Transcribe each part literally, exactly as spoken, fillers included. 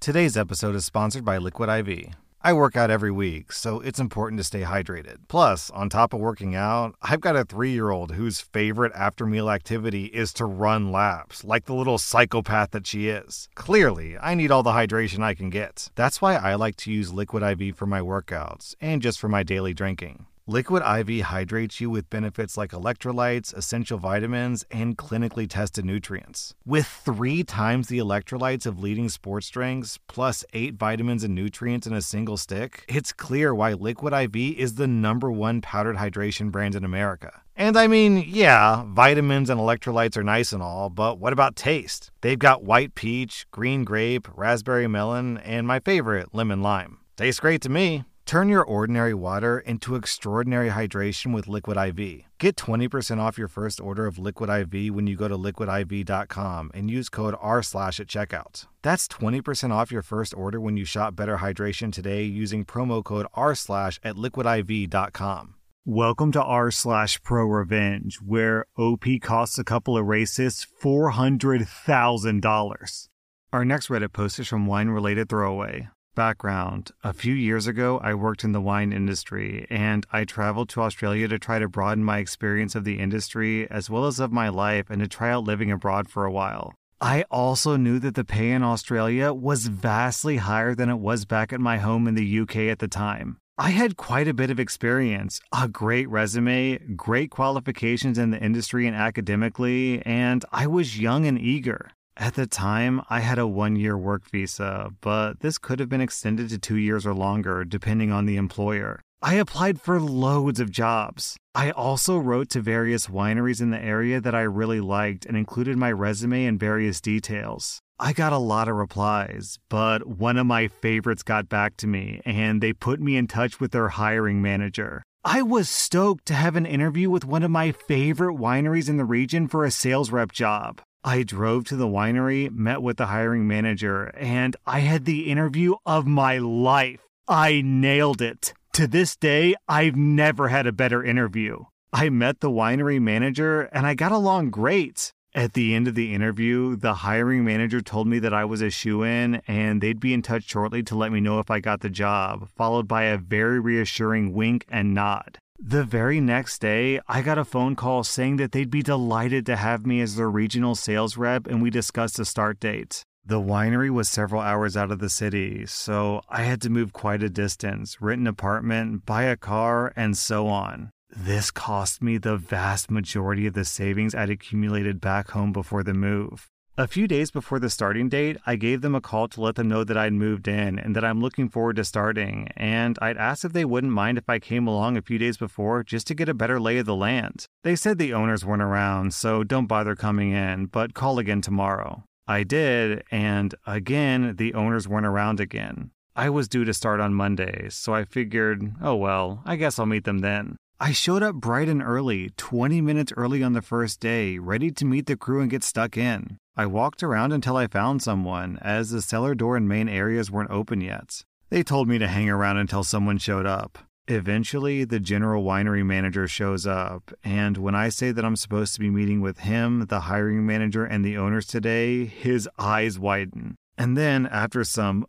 Today's episode is sponsored by Liquid I V. I work out every week, so it's important to stay hydrated. Plus, on top of working out, I've got a three-year-old whose favorite after-meal activity is to run laps, like the little psychopath that she is. Clearly, I need all the hydration I can get. That's why I like to use Liquid I V for my workouts, and just for my daily drinking. Liquid I V hydrates you with benefits like electrolytes, essential vitamins, and clinically tested nutrients. With three times the electrolytes of leading sports drinks, plus eight vitamins and nutrients in a single stick, it's clear why Liquid I V is the number one powdered hydration brand in America. And I mean, yeah, vitamins and electrolytes are nice and all, but what about taste? They've got white peach, green grape, raspberry melon, and my favorite, lemon lime. Tastes great to me. Turn your ordinary water into extraordinary hydration with Liquid I V. Get twenty percent off your first order of Liquid I V when you go to liquid I V dot com and use code R slash at checkout. That's twenty percent off your first order when you shop Better Hydration today using promo code R slash at liquid I V dot com. Welcome to r slash pro revenge, where O P costs a couple of racists four hundred thousand dollars. Our next Reddit post is from Wine Related Throwaway. Background. A few years ago, I worked in the wine industry, and I traveled to Australia to try to broaden my experience of the industry as well as of my life and to try out living abroad for a while. I also knew that the pay in Australia was vastly higher than it was back at my home in the U K at the time. I had quite a bit of experience, a great resume, great qualifications in the industry and academically, and I was young and eager. At the time, I had a one-year work visa, but this could have been extended to two years or longer, depending on the employer. I applied for loads of jobs. I also wrote to various wineries in the area that I really liked and included my resume and various details. I got a lot of replies, but one of my favorites got back to me, and they put me in touch with their hiring manager. I was stoked to have an interview with one of my favorite wineries in the region for a sales rep job. I drove to the winery, met with the hiring manager, and I had the interview of my life. I nailed it. To this day, I've never had a better interview. I met the winery manager, and I got along great. At the end of the interview, the hiring manager told me that I was a shoo-in, and they'd be in touch shortly to let me know if I got the job, followed by a very reassuring wink and nod. The very next day, I got a phone call saying that they'd be delighted to have me as their regional sales rep, and we discussed a start date. The winery was several hours out of the city, so I had to move quite a distance, rent an apartment, buy a car, and so on. This cost me the vast majority of the savings I'd accumulated back home before the move. A few days before the starting date, I gave them a call to let them know that I'd moved in and that I'm looking forward to starting, and I'd asked if they wouldn't mind if I came along a few days before just to get a better lay of the land. They said the owners weren't around, so don't bother coming in, but call again tomorrow. I did, and again, the owners weren't around again. I was due to start on Monday, so I figured, oh well, I guess I'll meet them then. I showed up bright and early, twenty minutes early on the first day, ready to meet the crew and get stuck in. I walked around until I found someone, as the cellar door and main areas weren't open yet. They told me to hang around until someone showed up. Eventually, the general winery manager shows up, and when I say that I'm supposed to be meeting with him, the hiring manager, and the owners today, his eyes widen. And then, after some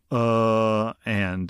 uh and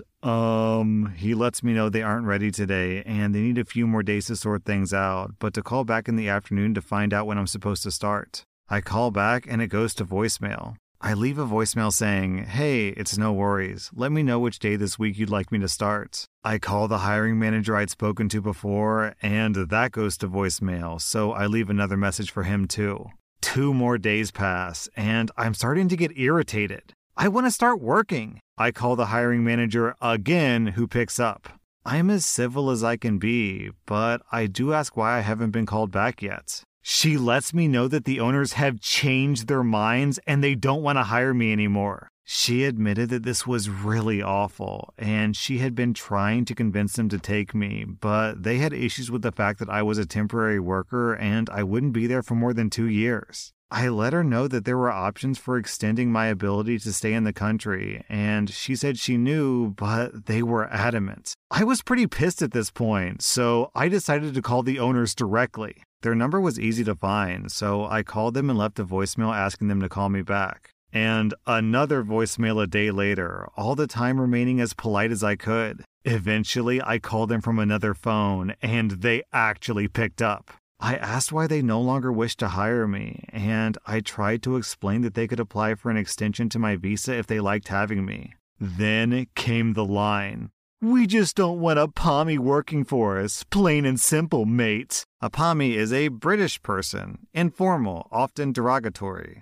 um, he lets me know they aren't ready today and they need a few more days to sort things out, but to call back in the afternoon to find out when I'm supposed to start. I call back and it goes to voicemail. I leave a voicemail saying, hey, it's no worries. Let me know which day this week you'd like me to start. I call the hiring manager I'd spoken to before and that goes to voicemail, so I leave another message for him too. Two more days pass and I'm starting to get irritated. I want to start working. I call the hiring manager again, who picks up. I'm as civil as I can be, but I do ask why I haven't been called back yet. She lets me know that the owners have changed their minds and they don't want to hire me anymore. She admitted that this was really awful, and she had been trying to convince them to take me, but they had issues with the fact that I was a temporary worker and I wouldn't be there for more than two years. I let her know that there were options for extending my ability to stay in the country, and she said she knew, but they were adamant. I was pretty pissed at this point, so I decided to call the owners directly. Their number was easy to find, so I called them and left a voicemail asking them to call me back. And another voicemail a day later, all the time remaining as polite as I could. Eventually, I called them from another phone, and they actually picked up. I asked why they no longer wished to hire me, and I tried to explain that they could apply for an extension to my visa if they liked having me. Then came the line. "We just don't want a Pommy working for us, plain and simple, mate." A Pommy is a British person, informal, often derogatory.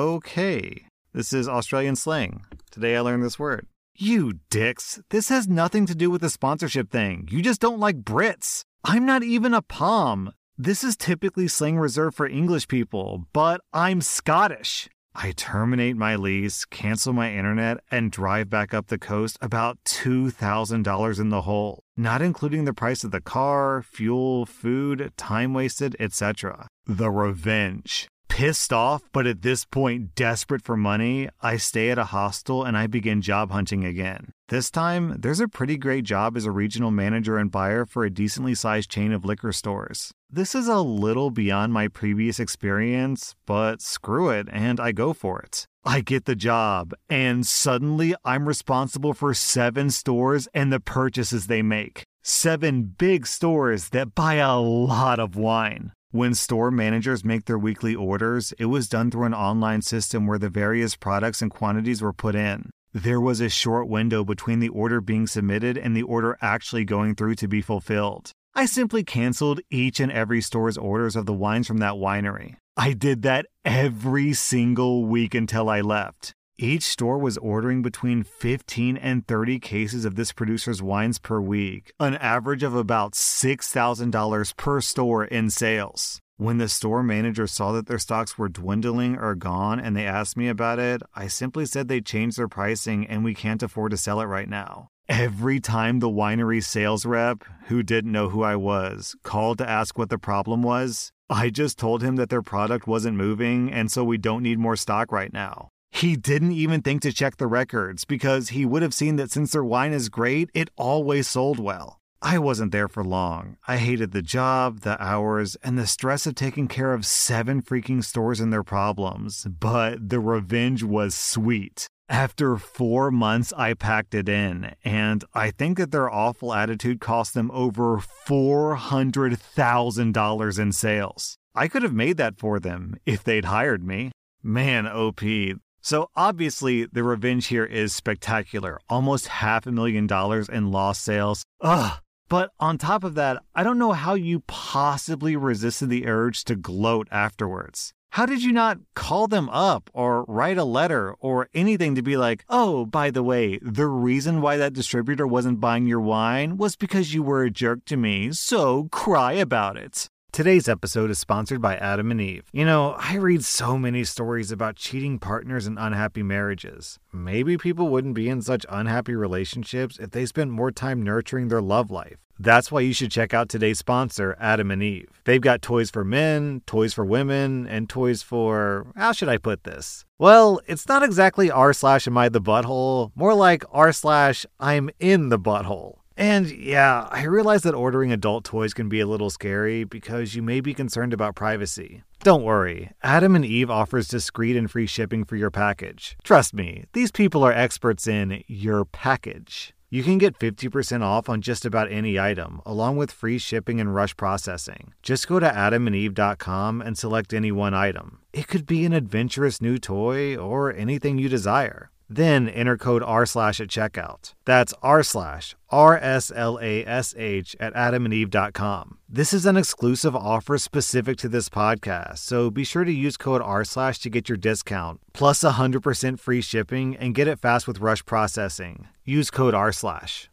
Okay. This is Australian slang. Today I learned this word. You dicks, this has nothing to do with the sponsorship thing. You just don't like Brits. I'm not even a Pom. This is typically slang reserved for English people, but I'm Scottish. I terminate my lease, cancel my internet, and drive back up the coast about two thousand dollars in the hole, not including the price of the car, fuel, food, time wasted, et cetera. The revenge. Pissed off, but at this point desperate for money, I stay at a hostel and I begin job hunting again. This time, there's a pretty great job as a regional manager and buyer for a decently sized chain of liquor stores. This is a little beyond my previous experience, but screw it, and I go for it. I get the job, and suddenly I'm responsible for seven stores and the purchases they make. Seven big stores that buy a lot of wine. When store managers make their weekly orders, it was done through an online system where the various products and quantities were put in. There was a short window between the order being submitted and the order actually going through to be fulfilled. I simply canceled each and every store's orders of the wines from that winery. I did that every single week until I left. Each store was ordering between fifteen and thirty cases of this producer's wines per week, an average of about six thousand dollars per store in sales. When the store manager saw that their stocks were dwindling or gone and they asked me about it, I simply said they changed their pricing and we can't afford to sell it right now. Every time the winery sales rep, who didn't know who I was, called to ask what the problem was, I just told him that their product wasn't moving and so we don't need more stock right now. He didn't even think to check the records because he would have seen that since their wine is great, it always sold well. I wasn't there for long. I hated the job, the hours, and the stress of taking care of seven freaking stores and their problems, but the revenge was sweet. After four months, I packed it in, and I think that their awful attitude cost them over four hundred thousand dollars in sales. I could have made that for them if they'd hired me. Man, O P. So obviously, the revenge here is spectacular. Almost half a million dollars in lost sales. Ugh. But on top of that, I don't know how you possibly resisted the urge to gloat afterwards. How did you not call them up or write a letter or anything to be like, oh, by the way, the reason why that distributor wasn't buying your wine was because you were a jerk to me, so cry about it. Today's episode is sponsored by Adam and Eve. You know, I read so many stories about cheating partners and unhappy marriages. Maybe people wouldn't be in such unhappy relationships if they spent more time nurturing their love life. That's why you should check out today's sponsor, Adam and Eve. They've got toys for men, toys for women, and toys for... how should I put this? Well, it's not exactly r slash am I the butthole, more like r slash I'm in the butthole. And yeah, I realize that ordering adult toys can be a little scary because you may be concerned about privacy. Don't worry, Adam and Eve offers discreet and free shipping for your package. Trust me, these people are experts in your package. You can get fifty percent off on just about any item, along with free shipping and rush processing. Just go to adam and eve dot com and select any one item. It could be an adventurous new toy or anything you desire. Then enter code r slash at checkout. That's r slash R S L A S H at adam and eve dot com. This is an exclusive offer specific to this podcast, so be sure to use code r slash to get your discount, plus one hundred percent free shipping, and get it fast with rush processing. Use code r slash.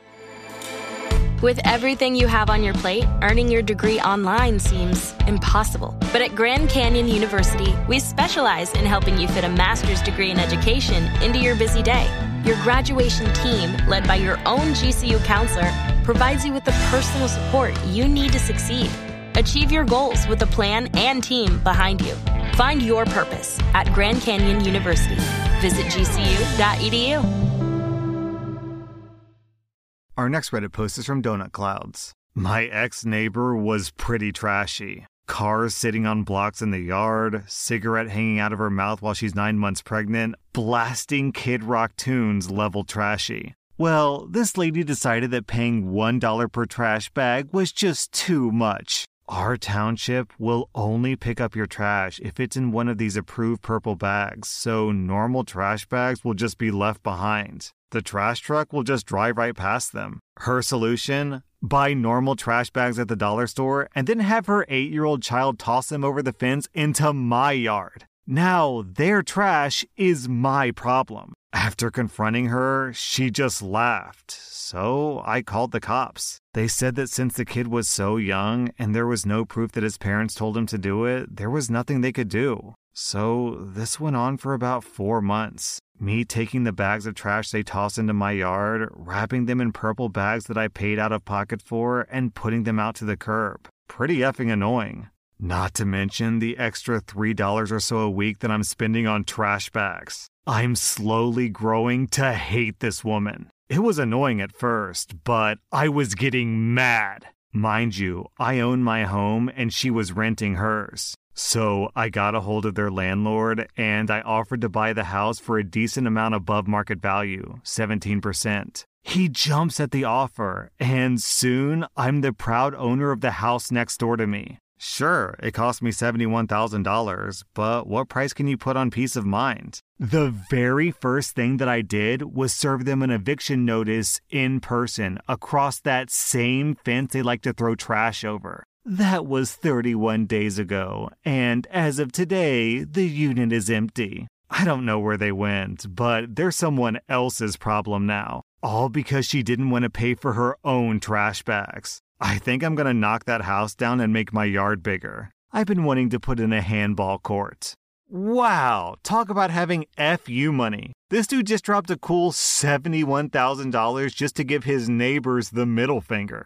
With everything you have on your plate, earning your degree online seems impossible. But at Grand Canyon University, we specialize in helping you fit a master's degree in education into your busy day. Your graduation team, led by your own G C U counselor, provides you with the personal support you need to succeed. Achieve your goals with a plan and team behind you. Find your purpose at Grand Canyon University. Visit g c u dot e d u. Our next Reddit post is from Donut Clouds. My ex-neighbor was pretty trashy. Cars sitting on blocks in the yard, cigarette hanging out of her mouth while she's nine months pregnant, blasting Kid Rock tunes level trashy. Well, this lady decided that paying one dollar per trash bag was just too much. Our township will only pick up your trash if it's in one of these approved purple bags, so normal trash bags will just be left behind. The trash truck will just drive right past them. Her solution? Buy normal trash bags at the dollar store and then have her eight-year-old child toss them over the fence into my yard. Now their trash is my problem. After confronting her, she just laughed, so I called the cops. They said that since the kid was so young and there was no proof that his parents told him to do it, there was nothing they could do. So this went on for about four months. Me taking the bags of trash they tossed into my yard, wrapping them in purple bags that I paid out of pocket for, and putting them out to the curb. Pretty effing annoying. Not to mention the extra three dollars or so a week that I'm spending on trash bags. I'm slowly growing to hate this woman. It was annoying at first, but I was getting mad. Mind you, I own my home and she was renting hers. So I got a hold of their landlord and I offered to buy the house for a decent amount above market value, seventeen percent. He jumps at the offer, and soon I'm the proud owner of the house next door to me. Sure, it cost me seventy-one thousand dollars, but what price can you put on peace of mind? The very first thing that I did was serve them an eviction notice in person across that same fence they like to throw trash over. That was thirty-one days ago, and as of today, the unit is empty. I don't know where they went, but they're someone else's problem now. All because she didn't want to pay for her own trash bags. I think I'm gonna knock that house down and make my yard bigger. I've been wanting to put in a handball court. Wow, talk about having F U money. This dude just dropped a cool seventy-one thousand dollars just to give his neighbors the middle finger.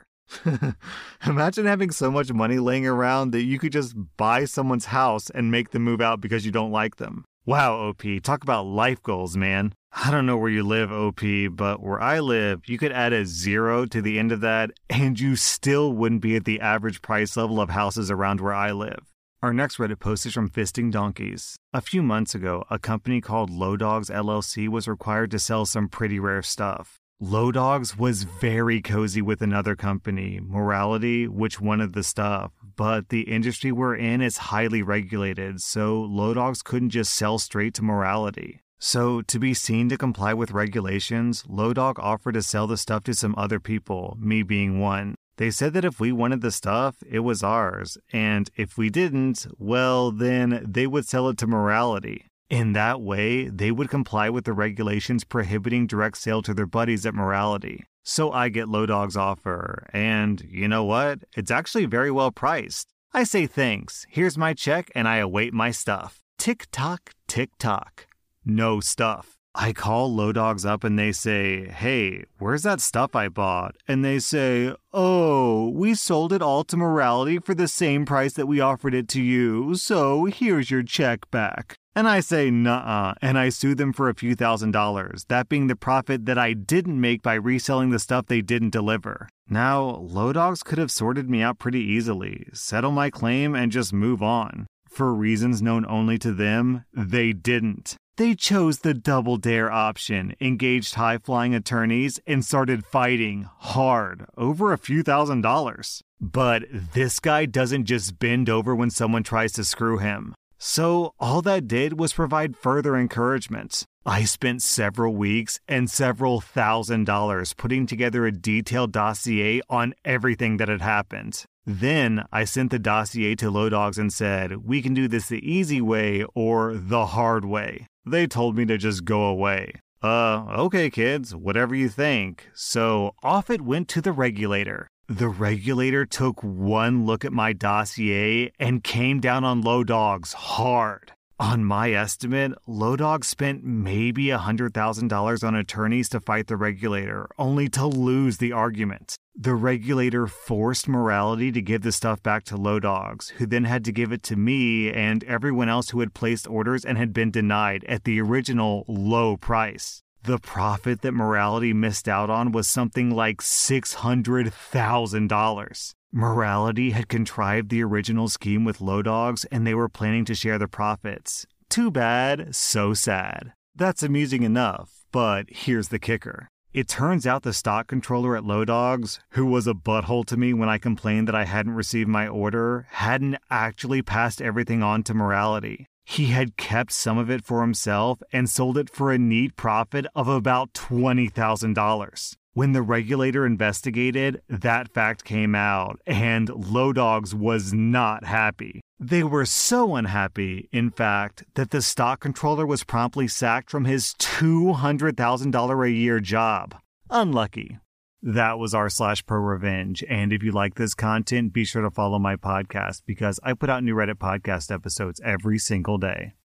Imagine having so much money laying around that you could just buy someone's house and make them move out because you don't like them. Wow, O P, talk about life goals, man. I don't know where you live, O P, but where I live, you could add a zero to the end of that, and you still wouldn't be at the average price level of houses around where I live. Our next Reddit post is from Fisting Donkeys. A few months ago, a company called Low Dogs L L C was required to sell some pretty rare stuff. Low Dogs was very cozy with another company, Morality, which wanted the stuff, but the industry we're in is highly regulated, so Low Dogs couldn't just sell straight to Morality. So, to be seen to comply with regulations, Low Dog offered to sell the stuff to some other people, me being one. They said that if we wanted the stuff, it was ours, and if we didn't, well, then they would sell it to Morality. In that way, they would comply with the regulations prohibiting direct sale to their buddies at Morality. So I get Low Dog's offer, and you know what? It's actually very well priced. I say thanks, here's my check, and I await my stuff. Tick-tock, tick-tock. No stuff. I call Low Dogs up and they say, hey, where's that stuff I bought? And they say, oh, we sold it all to Morality for the same price that we offered it to you, so here's your check back. And I say, nuh-uh, and I sue them for a few thousand dollars, that being the profit that I didn't make by reselling the stuff they didn't deliver. Now, Low Dogs could have sorted me out pretty easily, settle my claim, and just move on. For reasons known only to them, they didn't. They chose the double dare option, engaged high-flying attorneys, and started fighting hard over a few thousand dollars. But this guy doesn't just bend over when someone tries to screw him. So all that did was provide further encouragement. I spent several weeks and several thousand dollars putting together a detailed dossier on everything that had happened. Then I sent the dossier to Low Dogs and said, we can do this the easy way or the hard way. They told me to just go away. Uh, okay kids, whatever you think. So off it went to the regulator. The regulator took one look at my dossier and came down on Low Dogs hard. On my estimate, Low Dogs spent maybe one hundred thousand dollars on attorneys to fight the regulator, only to lose the argument. The regulator forced Morality to give the stuff back to Low Dogs, who then had to give it to me and everyone else who had placed orders and had been denied at the original low price. The profit that Morality missed out on was something like six hundred thousand dollars. Morality had contrived the original scheme with Low Dogs, and they were planning to share the profits. Too bad, so sad. That's amusing enough, but here's the kicker. It turns out the stock controller at Low Dogs, who was a butthole to me when I complained that I hadn't received my order, hadn't actually passed everything on to Morality. He had kept some of it for himself and sold it for a neat profit of about twenty thousand dollars. When the regulator investigated, that fact came out, and Low Dogs was not happy. They were so unhappy, in fact, that the stock controller was promptly sacked from his two hundred thousand dollars a year job. Unlucky. That was r slash pro revenge, and if you like this content, be sure to follow my podcast because I put out new Reddit podcast episodes every single day.